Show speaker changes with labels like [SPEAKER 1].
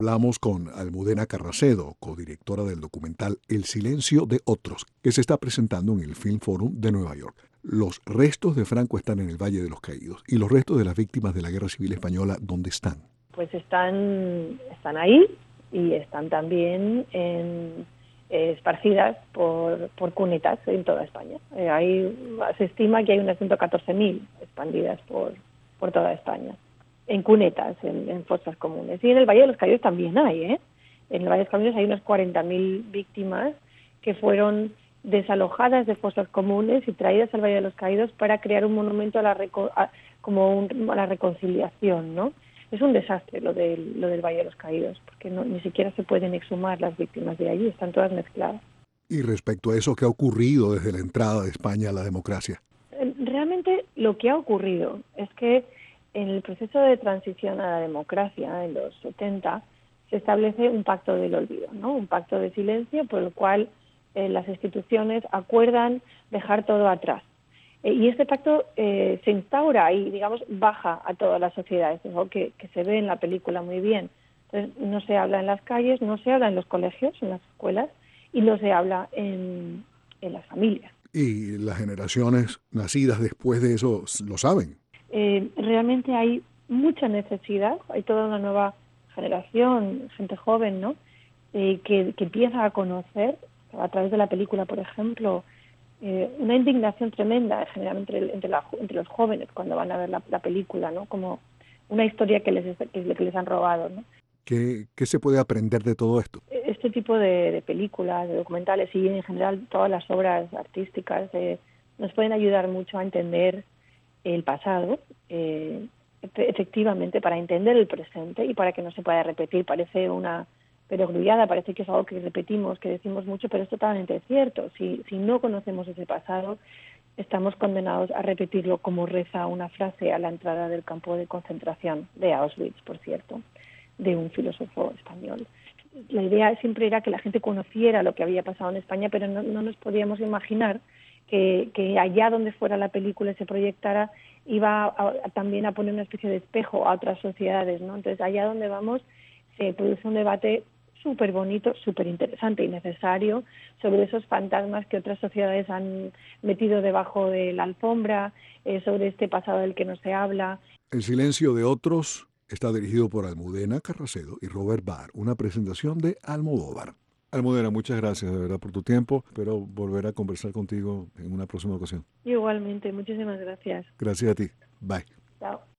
[SPEAKER 1] Hablamos con Almudena Carracedo, codirectora del documental El silencio de otros, que se está presentando en el Film Forum de Nueva York. Los restos de Franco están en el Valle de los Caídos. ¿Y los restos de las víctimas de la Guerra Civil Española dónde están?
[SPEAKER 2] Pues están ahí y están también esparcidas por cunetas en toda España. Se estima que hay unas 114.000 expandidas por toda España, en cunetas, en fosas comunes. Y en el Valle de los Caídos también hay, ¿eh? En el Valle de los Caídos hay unas 40.000 víctimas que fueron desalojadas de fosas comunes y traídas al Valle de los Caídos para crear un monumento a la reconciliación, ¿no? Es un desastre lo del Valle de los Caídos, porque ni siquiera se pueden exhumar las víctimas de allí, están todas mezcladas.
[SPEAKER 1] Y respecto a eso, ¿qué ha ocurrido desde la entrada de España a la democracia?
[SPEAKER 2] Realmente lo que ha ocurrido es que en el proceso de transición a la democracia, en los 70, se establece un pacto del olvido, ¿no? Un pacto de silencio por el cual las instituciones acuerdan dejar todo atrás. Y este pacto se instaura y, digamos, baja a todas las sociedades, algo que se ve en la película muy bien. Entonces, no se habla en las calles, no se habla en los colegios, en las escuelas, y no se habla en las familias.
[SPEAKER 1] Y las generaciones nacidas después de eso lo saben.
[SPEAKER 2] Realmente hay mucha necesidad, hay toda una nueva generación, gente joven, ¿no? Que empieza a conocer, a través de la película, por ejemplo, una indignación tremenda generalmente entre los jóvenes cuando van a ver la película, ¿no? Como una historia que les han robado, ¿no?
[SPEAKER 1] ¿Qué se puede aprender de todo esto?
[SPEAKER 2] Este tipo de películas, de documentales y en general todas las obras artísticas nos pueden ayudar mucho a entender el pasado, efectivamente, para entender el presente y para que no se pueda repetir. Parece una perogrullada, parece que es algo que repetimos, que decimos mucho, pero es totalmente cierto. Si no conocemos ese pasado, estamos condenados a repetirlo, como reza una frase a la entrada del campo de concentración de Auschwitz, por cierto, de un filósofo español. La idea siempre era que la gente conociera lo que había pasado en España, pero no nos podíamos imaginar que allá donde fuera la película se proyectara iba también a poner una especie de espejo a otras sociedades, ¿no? Entonces, allá donde vamos se produce un debate súper bonito, súper interesante y necesario sobre esos fantasmas que otras sociedades han metido debajo de la alfombra, sobre este pasado del que no se habla.
[SPEAKER 1] El silencio de otros está dirigido por Almudena Carracedo y Robert Barr, una presentación de Almodóvar. Almudena, muchas gracias de verdad por tu tiempo. Espero volver a conversar contigo en una próxima ocasión.
[SPEAKER 2] Igualmente, muchísimas gracias.
[SPEAKER 1] Gracias a ti. Bye.
[SPEAKER 2] Chao.